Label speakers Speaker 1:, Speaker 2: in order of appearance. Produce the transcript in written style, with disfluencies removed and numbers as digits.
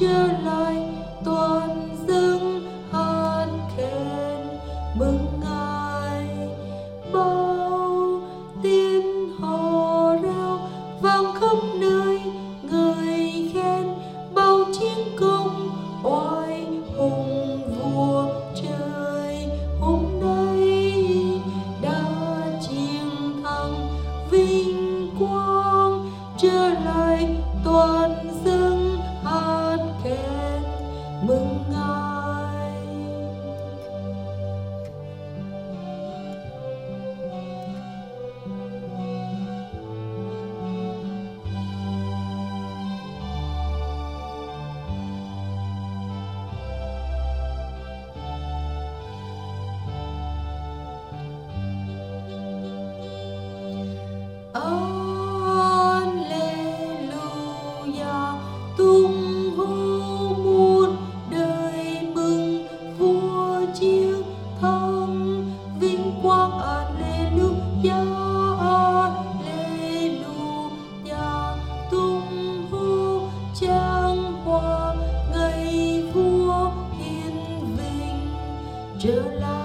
Speaker 1: trở lại toàn dâng hát khen mừng Ngài. Bao tiếng hò reo vang khắp nơi, người khen bao chiến công oai hùng vua trời hôm nay đã chiến thắng vinh quang. Trở lại toàn dâng hát khen mừng Ngài. Alleluia, tung hô muôn đời mừng vua chiến thắng vinh quang. Alleluia, alleluia, tung hô trang hoa ngày vua hiền vinh trở lại.